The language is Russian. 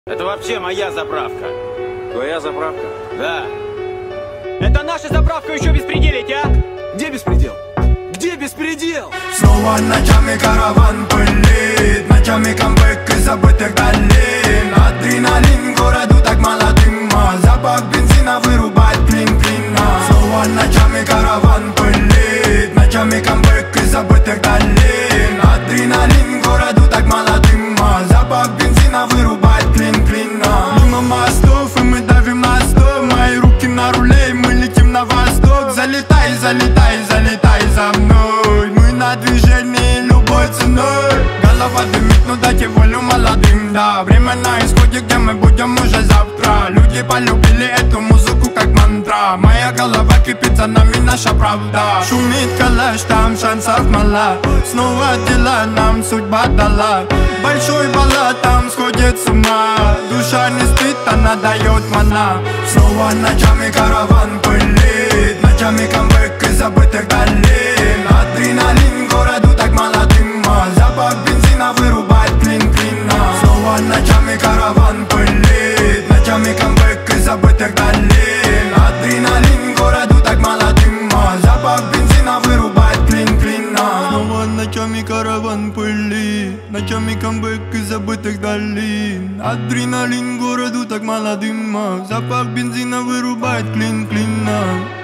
Это вообще моя заправка. Твоя заправка? Да. Это наша заправка, еще беспределить, а? Где беспредел? Где беспредел? Снова ночами караван пылит, ночами камбэк из забытых долин. Адреналин городу так мало дыма, запах бензина вырубает клин-клина. Снова ночами караван пылит, ночами камбэк из забытых долин. Адреналин городу так мало дыма, запах бензина вырубает клин-клина. Мимо мостов и мы давим на стоп, мои руки на руле и мы летим на восток. Залетай, залетай, залетай за мной, мы на движении любой ценой. Голова дымит, ну дайте волю молодым, да. Время на исходе, где мы будем уже завтра. Люди полюбили эту музыку как мантра. Моя голова кипит, за нами наша правда. Шумит калаш, там шансов мало. Снова дела нам судьба дала. Большой баллад, там сходит с ума. Душа не спит, она дает мана. Снова ночами караван пылит, ночами камбэк из забытых долин. Адреналин городу так мало дыма, запах бензина вырубает клин-клина. Снова ночами караван пылит, ночами камбэк из забытых долин. Адреналин городу так мало дыма, запах бензина вырубает клин-клина. Снова ночами караван пылит, ночами камбэк из забытых долин. Адреналин городу так мало дыма, запах бензина вырубает клин-клина.